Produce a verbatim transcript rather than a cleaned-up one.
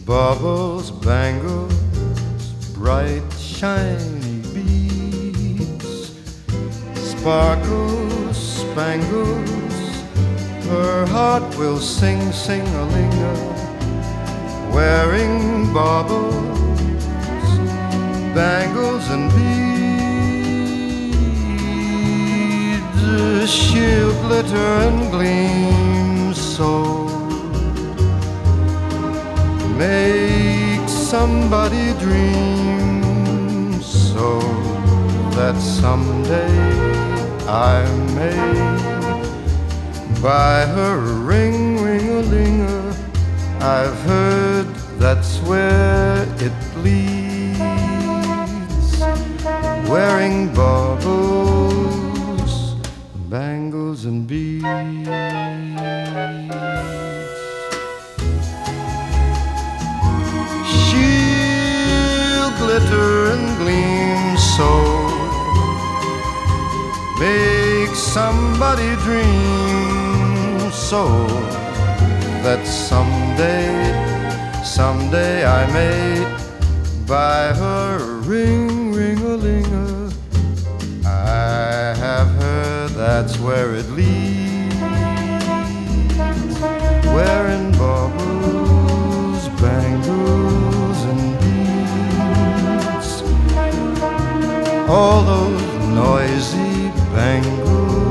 Baubles, bangles, bright shiny beads, sparkles, spangles, her heart will sing, sing-a-ling-a, wearing baubles, bangles and beads. She'll glitter and gleam so, make somebody dream so that someday I may buy her a ring, ring-a-ling-a. I've heard that's where it leads, wearing baubles, bangles and beads. She'll glitter and gleam so, make somebody dream so that someday, someday I may buy her a ring, ring-a-ling-a. I have heard that's where it leads, wearing baubles, bangles and beads. All those noisy bangles